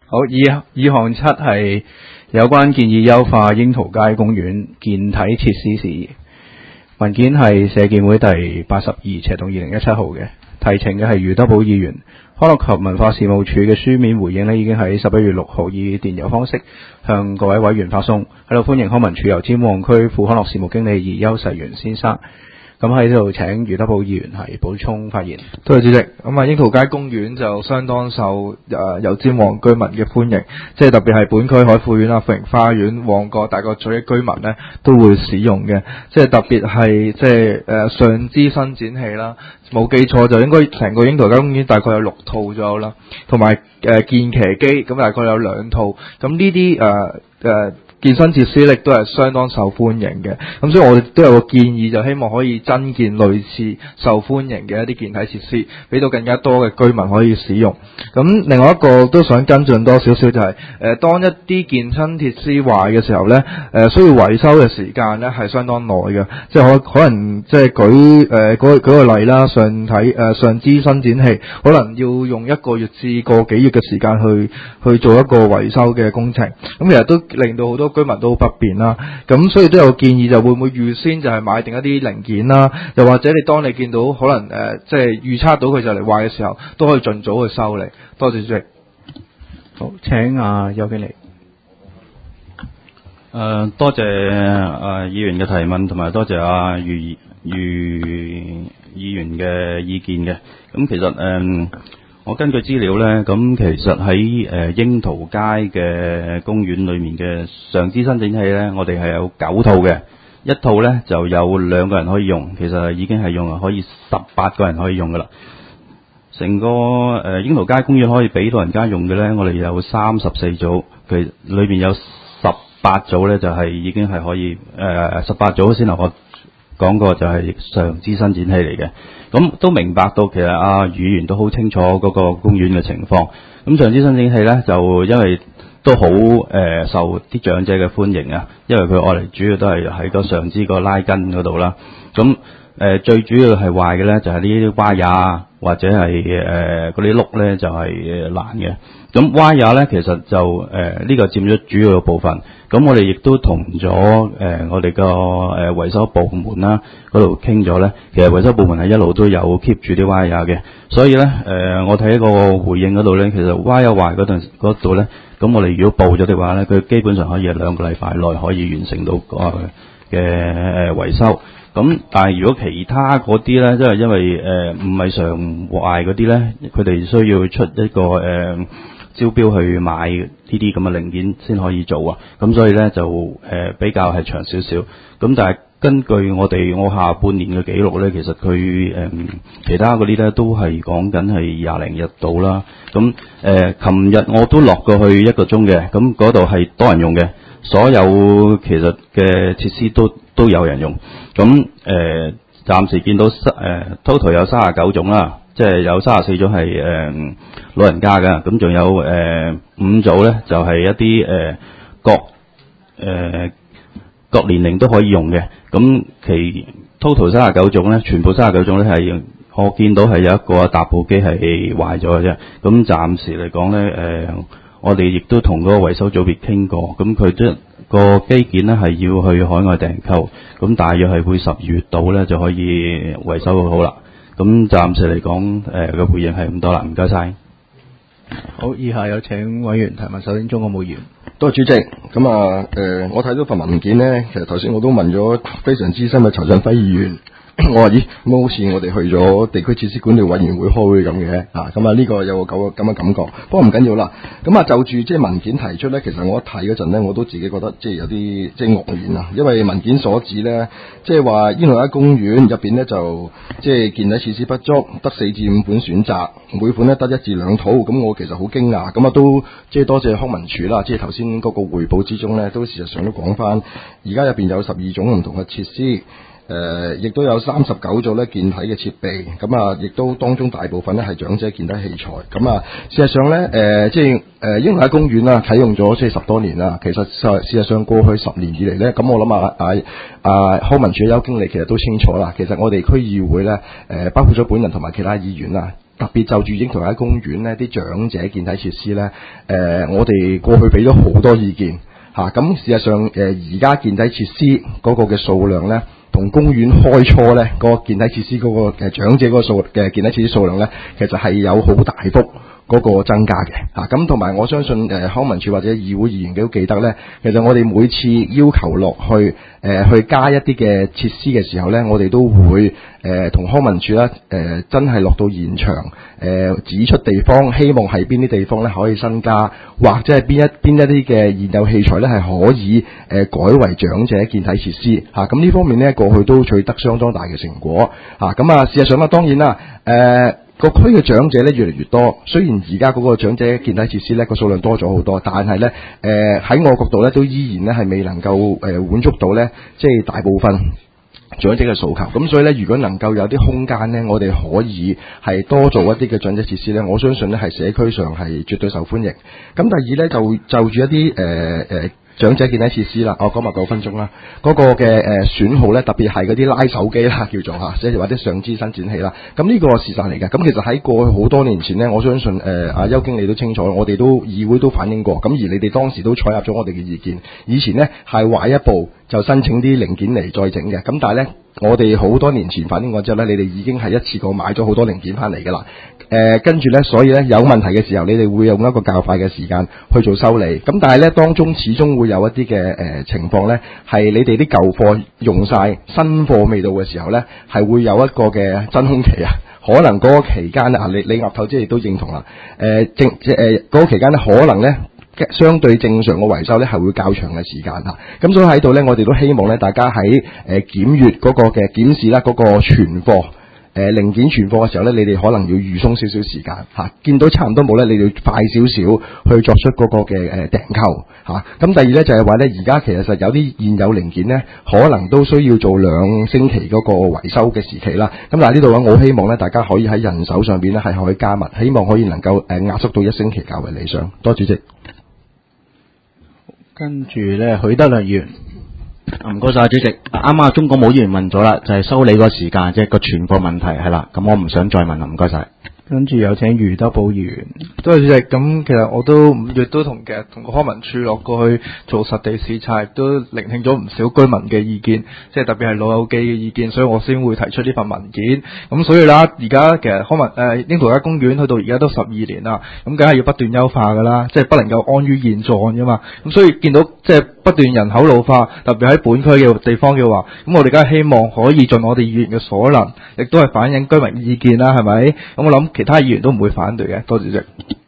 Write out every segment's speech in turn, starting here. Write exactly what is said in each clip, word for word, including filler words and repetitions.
好，二二項七係有關建議優化櫻桃街公園健體設施事宜。文件係社建會第八十二斜洞二零一七號嘅，提呈嘅係余德寶議員。康樂及文化事務署嘅書面回應呢，已經喺十一月六號以電郵方式向各位委員發送。喺度歡迎康文署油尖旺區副康樂事務經理葉邱世元先生。咁喺呢度請余德寶議員係補充發言。 多謝主席。咁啊，櫻桃街公園就相當受誒油尖旺居民嘅歡迎，即係特別係本區海富苑啊、富盈花園、旺角大角咀嘅居民呢都會使用嘅。即係特別係即係誒上肢伸展器啦，冇記錯就應該成個櫻桃街公園大概有六套左右啦，同埋誒健騎機咁大概有兩套。咁呢啲誒誒健身設施亦都係相當受歡迎嘅，咁所以我哋都有個建議，就希望可以增建類似受歡迎嘅一啲健體設施，俾到更加多嘅居民可以使用。咁另外一個都想跟進多少少就係、是、誒、呃，當一啲健身設施壞嘅時候咧，誒、呃、需要維修嘅時間咧係相當耐嘅，即係可可能即係舉誒、呃、舉，舉個例啦，上體誒、呃、上肢伸展器可能要用一個月至個幾月嘅時間去去做一個維修嘅工程，咁其實都令到好多居民都好不便啦，咁所以都有建議，就會唔會預先就係買定一啲零件啦，又或者你當你見到可能誒即係預測到佢就嚟壞嘅時候，都可以盡早去修理。多謝主席。 好，請阿邱經理。 誒、呃，多謝誒、呃、議員嘅提問，同埋多謝阿、啊、余余議員嘅意見嘅。咁其實誒。呃我根據資料呢，咁其實喺誒櫻桃街嘅公園裏面嘅上肢伸展器呢，我哋係有九套嘅，一套呢就有兩個人可以用，其實已經係用可以十八個人可以用噶啦。成個誒櫻桃街公園可以俾老人家用嘅呢，我哋有三十四組，其實裏面有十八組呢，就係已經係可以誒十八組先頭我講過就係上肢伸展器嚟嘅。咁都明白到其實阿余議員都好清楚嗰個公園嘅情況。咁上肢伸展器呢，就因為都好誒、呃、受啲長者嘅歡迎啊，因為佢愛嚟主要都係喺個上肢個拉筋嗰度啦。咁誒、呃、最主要係壞嘅呢，就係呢啲歪牙或者係誒嗰啲轆呢，就係、是、爛嘅。咁歪牙呢，其實就誒呢、呃這個佔咗主要嘅部分。咁我哋亦都同咗誒我哋個誒維修部門啦嗰度傾咗咧，其實維修部門係一路都有 keep 住啲 wire 嘅，所以咧誒、呃、我睇個回應嗰度咧，其實 wire 壞嗰陣嗰度咧，咁我哋如果報咗嘅話咧，佢基本上可以係兩個禮拜內可以完成到個嘅誒維修。咁但係如果其他嗰啲咧，即係因為誒唔係常壞嗰啲咧，佢哋需要出一個誒。呃招標去買呢啲咁嘅零件先可以做啊，咁所以呢，就誒、呃、比較係長少少。咁但係根據我哋我下半年嘅記錄呢，其實佢誒、呃、其他嗰啲呢都係講緊係廿零日到啦。咁誒，琴、呃、日我都落過去一個鐘嘅，咁嗰度係多人用嘅，所有其實嘅設施都都有人用。咁誒、呃，暫時見到誒 total 有三十九種啦。即係有三十四種係誒老人家嘅，咁仲有誒、呃、五組咧，就係、是、一啲誒、呃、各誒、呃、各年齡都可以用嘅。咁其 total 三十九種咧，全部三十九種咧係我見到係有一個踏步機係壞咗嘅啫。咁暫時嚟講咧，誒、呃、我哋亦都同嗰個維修組別傾過，咁佢即個機件咧係要去海外訂購，咁大約係會十月度咧就可以維修到好啦。咁暫時嚟講，誒嘅回應係咁多啦，唔該晒。 好，以下有請委員提問。首先，鍾國武議員。 多謝主席。咁啊，誒、呃，我睇到份文件咧，其實頭先我都問咗非常資深嘅陳振輝議員。我話咦，咁好似我哋去咗地區設施管理委員會開會咁嘅，啊，咁啊呢個有個咁嘅感覺。不過唔緊要啦。咁啊就住即係文件提出咧，其實我一睇嗰陣咧，我都自己覺得即係有啲即係愕然啊。因為文件所指咧，即係話櫻桃街公園入邊咧就即係健體設施不足，得四至五款選擇，每款咧得一至兩套。咁我其實好驚訝。咁啊都即係多謝康文署啦。即係頭先嗰個匯報之中咧，都事實上都講翻，而家入邊有十二種唔同嘅設施。誒、呃，亦都有三十九組咧健體嘅設備，咁啊，亦都當中大部分咧係長者健體器材，咁啊，事實上咧，誒、呃，即係誒櫻桃街公園啦，啟用咗即係十多年啦，其實事實上過去十年以嚟咧，咁我諗啊啊啊康文署嘅邱經理其實都清楚啦，其實我哋區議會咧，誒、呃，包括咗本人同埋其他議員啦。 特別就住櫻桃街公園呢啲長者健體設施呢，誒、呃、我哋過去俾咗好多意見嚇。咁、啊、事實上誒而家健體設施嗰個嘅數量呢，同公園開初呢嗰、那個健體設施嗰、那個誒長者嗰個數嘅健體設施數量呢，其實係有好大幅嗰個增加嘅嚇，咁同埋我相信誒、呃、康文署或者議會議員都記得咧，其實我哋每次要求落去誒、呃、去加一啲嘅設施嘅時候咧，我哋都會誒同、呃、康文署咧誒真係落到現場誒、呃、指出地方，希望係邊啲地方咧可以增加，或者係邊一邊一啲嘅現有器材咧係可以誒、呃、改為長者健體設施嚇。咁、啊、呢方面咧過去都取得相當大嘅成果嚇。咁啊，事實上啦，當然啦誒。呃個區嘅長者咧越嚟越多，雖然而家嗰個長者健體設施咧個數量多咗好多，但係咧誒喺我角度咧都依然咧係未能夠誒、呃、滿足到咧即係大部分長者嘅訴求。咁所以咧，如果能夠有啲空間咧，我哋可以係多做一啲嘅長者設施咧，我相信咧係社區上係絕對受歡迎。咁第二咧就就住一啲誒誒。呃呃長者健體設施啦，我講埋九分鐘啦。嗰、那個嘅誒、呃、損耗咧，特別係嗰啲拉手機啦，叫做嚇，即係或者上肢伸展器啦。咁呢個事實嚟嘅。咁其實喺過去好多年前呢，我相信誒阿邱經理都清楚，我哋都議會都反映過。咁而你哋當時都採納咗我哋嘅意見。以前呢係壞一部就申請啲零件嚟再整嘅。咁但係呢，我哋好多年前反映過之後呢，你哋已經係一次過買咗好多零件翻嚟㗎啦。誒、呃、跟住呢，所以呢，有問題嘅時候，你哋會用一個較快嘅時間去做修理。咁但係呢，當中始終會有一啲嘅誒情況呢，係你哋啲舊貨用晒，新貨未到嘅時候呢，係會有一個嘅真空期啊。可能嗰個期間呢，啊你你岌頭即係都認同啦。誒、呃、正即係誒嗰個期間呢，可能呢，相對正常嘅維修呢，係會較長嘅時間嚇。咁所以喺度呢，我哋都希望呢，大家喺誒檢閲嗰個嘅檢視啦，嗰、嗰個存貨。誒、呃、零件存貨嘅時候咧，你哋可能要預鬆少少時間嚇、啊，見到差唔多冇咧，你哋要快少少去作出嗰個嘅誒訂購嚇。咁、啊、第二咧就係話咧，而家其實有啲現有零件咧，可能都需要做兩星期嗰個維修嘅時期啦。咁嗱呢度咧，我希望咧大家可以喺人手上邊咧係可以加密，希望可以能夠誒、呃、壓縮到一星期較為理想。多謝主席。 跟住咧，許德亮議員。 唔該晒主席，啱啱中國冇議員問咗啦，就係、是、修理個時間，即係個存貨問題係啦，咁我唔想再問啦，唔該晒。 跟住有請余德寶議員。 多謝主席。咁其實我都五月都同其實同個康文署落過去做實地視察，亦都聆聽咗唔少居民嘅意見，即係特別係老友記嘅意見，所以我先會提出呢份文件。咁所以啦，而家其實康文誒櫻桃街公園去到而家都十二年啦，咁梗係要不斷優化噶啦，即係不能夠安於現狀噶嘛。咁所以見到即係不斷人口老化，特別喺本區嘅地方嘅話，咁我哋梗係希望可以盡我哋議員嘅所能，亦都係反映居民意見啦，係咪？咁我諗其他議員都唔會反對嘅。多謝主席。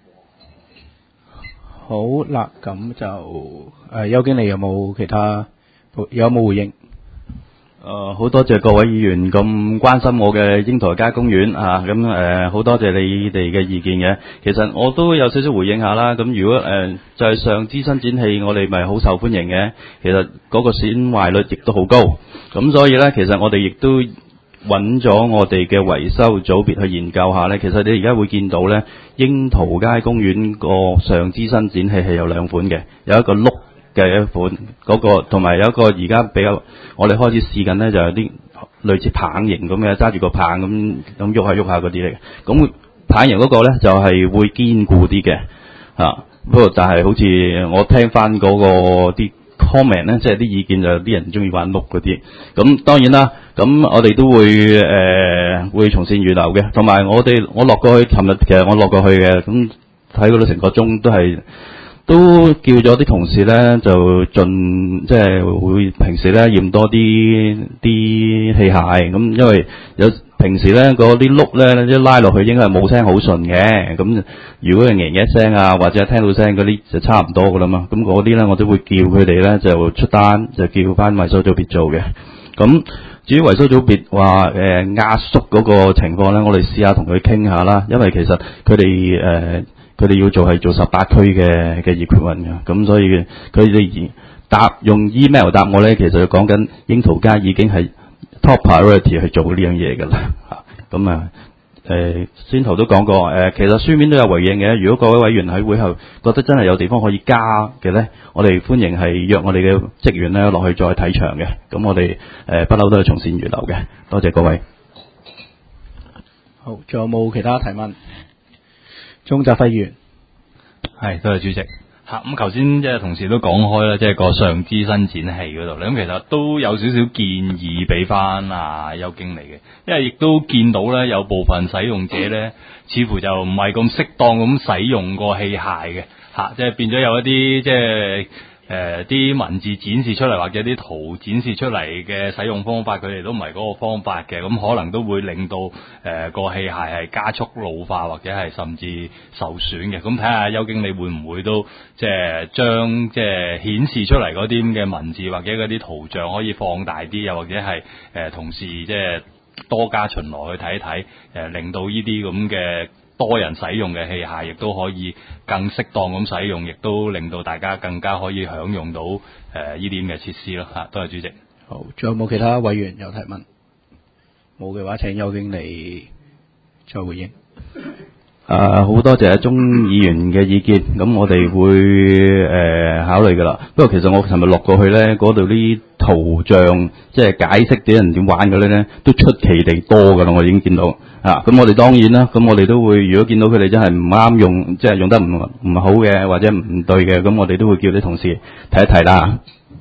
好啦，咁就誒邱經理有冇其他有冇回應？ 誒好、呃、多謝各位議員咁關心我嘅櫻桃街公園啊，咁誒好多謝你哋嘅意見嘅。其實我都有少少回應下啦。咁如果誒、呃、就係、是、上肢伸展器，我哋咪好受歡迎嘅。其實嗰個損壞率亦都好高。咁所以咧，其實我哋亦都揾咗我哋嘅維修組別去研究下咧。其實你而家會見到咧，櫻桃街公園個上肢伸展器係有兩款嘅，有一個碌嘅一款，嗰、那個同埋有一個而家比較，我哋開始試緊咧，就有啲類似棒型咁嘅，揸住個棒咁咁喐下喐下嗰啲嚟嘅。咁棒型嗰個咧就係、是、會堅固啲嘅，啊，不過就係好似我聽翻嗰個啲 comment 咧，即係啲意見就有啲人中意玩碌嗰啲。咁當然啦，咁我哋都會誒、呃、會從善如流嘅，同埋我哋我落過去，尋日其實我落過去嘅，咁睇嗰度成個鐘都係。都叫咗啲同事咧，就盡即係會平時咧驗多啲啲器械咁，因為有平時咧嗰啲碌咧一拉落去應該係冇聲好順嘅，咁如果係贏一聲啊或者聽到聲嗰啲就差唔多噶啦嘛，咁嗰啲咧我都會叫佢哋咧就出單就叫翻維修組別做嘅。咁至於維修組別話誒壓縮嗰個情況咧，我哋試下同佢傾下啦，因為其實佢哋誒。呃佢哋要做係做十八區嘅嘅 equipment 嘅，咁所以佢哋答用 email 答我咧，其實就講緊櫻桃街已經係 top priority 去做呢樣嘢㗎啦嚇。咁啊誒先頭都講過誒、呃，其實書面都有回應嘅。如果各位委員喺會後覺得真係有地方可以加嘅咧，我哋歡迎係約我哋嘅職員咧落去再睇場嘅。咁我哋誒不嬲都係從善如流嘅。多謝各位。 好，仲有冇其他提問？鍾澤輝議員。 係，多謝主席。嚇，咁頭先即係同事都講開啦，即係個上肢伸展器嗰度咧，咁其實都有少少建議俾翻啊邱經理嘅，因為亦都見到咧有部分使用者咧，似乎就唔係咁適當咁使用個器械嘅，嚇，即係變咗有一啲即係。誒啲、呃、文字展示出嚟或者啲圖展示出嚟嘅使用方法，佢哋都唔係嗰個方法嘅，咁可能都會令到誒、呃、個器械係加速老化或者係甚至受損嘅。咁睇下邱經理會唔會都即係將即係顯示出嚟嗰啲咁嘅文字或者嗰啲圖像可以放大啲，又或者係誒、呃、同時即係多加巡邏去睇一睇，誒、呃、令到呢啲咁嘅多人使用嘅器械，亦都可以更適當咁使用，亦都令到大家更加可以享用到誒呢啲咁嘅設施咯嚇。多謝主席。 好，仲有冇其他委員有提問？冇嘅話，請邱經理再回應。 誒好多謝鍾議員嘅意見，咁我哋會誒、呃、考慮㗎啦。不過其實我尋日落過去咧，嗰度啲圖像即係解釋啲人點玩嘅咧，都出奇地多㗎啦。我已經見到啊，咁我哋當然啦，咁我哋都會如果見到佢哋真係唔啱用，即係用得唔唔好嘅或者唔對嘅，咁我哋都會叫啲同事睇一睇啦。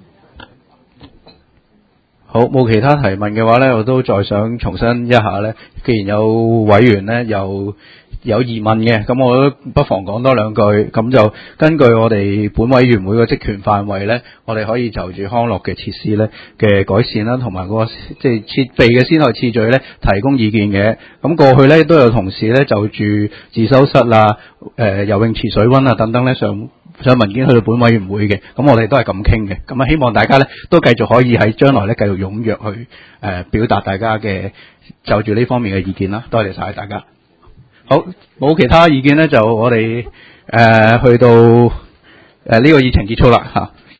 好，冇其他提問嘅話咧，我都再想重申一下咧。既然有委員咧有有疑問嘅，咁我都不妨講多兩句。咁就根據我哋本委員會嘅職權範圍咧，我哋可以就住康樂嘅設施咧嘅改善啦，同埋嗰個即係設備嘅先後次序咧提供意見嘅。咁過去咧都有同事咧就住自修室啊、誒游泳池水溫啊等等咧上。上文件去到本委員會嘅，咁我哋都係咁傾嘅，咁啊希望大家咧都繼續可以喺將來咧繼續踴躍去誒、呃、表達大家嘅就住呢方面嘅意見啦，多謝晒大家。好，冇其他意見咧，就我哋誒、呃、去到誒呢、呃這個議程結束啦嚇。